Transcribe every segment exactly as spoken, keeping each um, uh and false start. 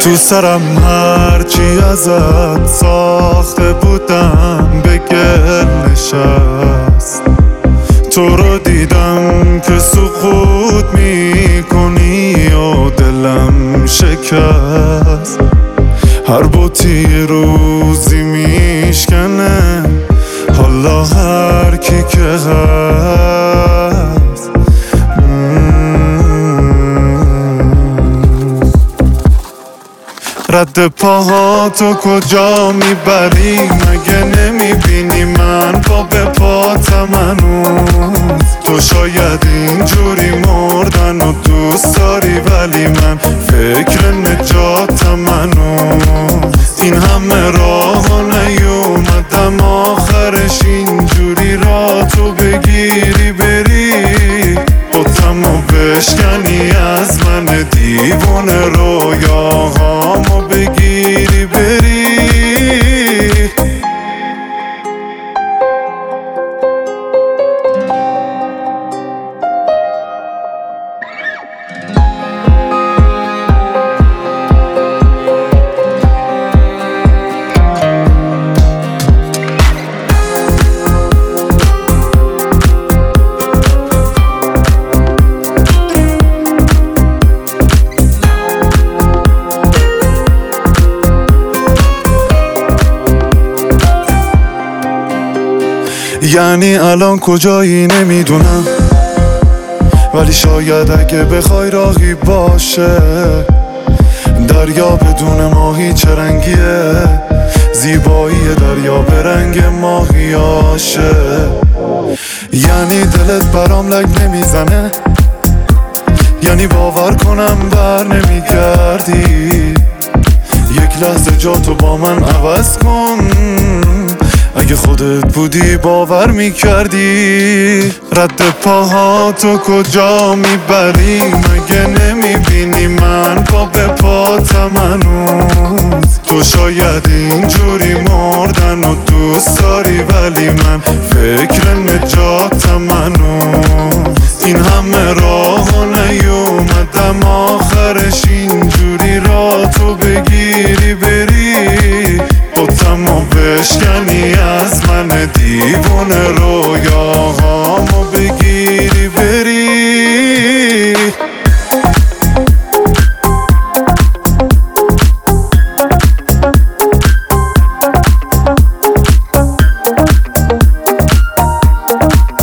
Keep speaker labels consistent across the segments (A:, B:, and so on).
A: تو سرم هرچی ازت ساخته بودم به گل نشست. تو رو دیدم که سقوط میکنی و دلم شکست. هر بوتی روزی میشکنه حالا هر کی که هست. رد پاهاتو کجا میبری؟ مگه نمیبینی من پا به پاتم هنوز؟ تو شاید اینجوری مردن و دوست داری ولی من فکر نجاتم هنوز. این همه راه نیومدم آخرش اینجوری را تو بگیری بری، بطمو بشکنی از من دیوونه رویاهامو بگیری بری. یعنی الان کجایی نمیدونم، ولی شاید اگه بخوای راهی باشه. دریا بدون ماهی چه رنگیه؟ زیبایی دریا به رنگ ماهیاشه. یعنی دلت برام لگ نمیزنه؟ یعنی باور کنم بر نمیگردی؟ یک لحظه جاتو با من عوض کن، اگه خودت بودی باور میکردی. رد پاهاتو کجا میبری؟ مگه نمیبینی من پا به پاتم هنوز؟ تو شاید اینجوری مردن و دوست داری ولی من فکر نجاتم هنوز. این همه راه نیومدم آخرش اینجوری را تو بگیری بری، بطمو بشکنی از من دیوونه رویاهامو بگیری بری.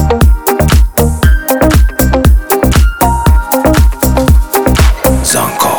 B: زانکو